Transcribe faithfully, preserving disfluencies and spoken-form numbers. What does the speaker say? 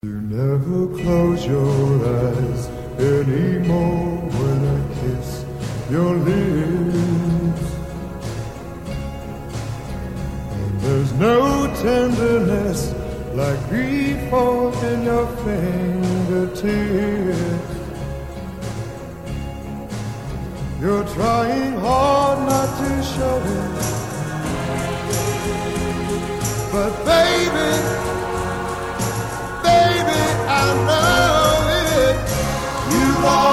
You never close your eyes anymore when I kiss your lips. And there's no tenderness like before in your fingertips. You're trying hard not to show it, but baby, I know it. You are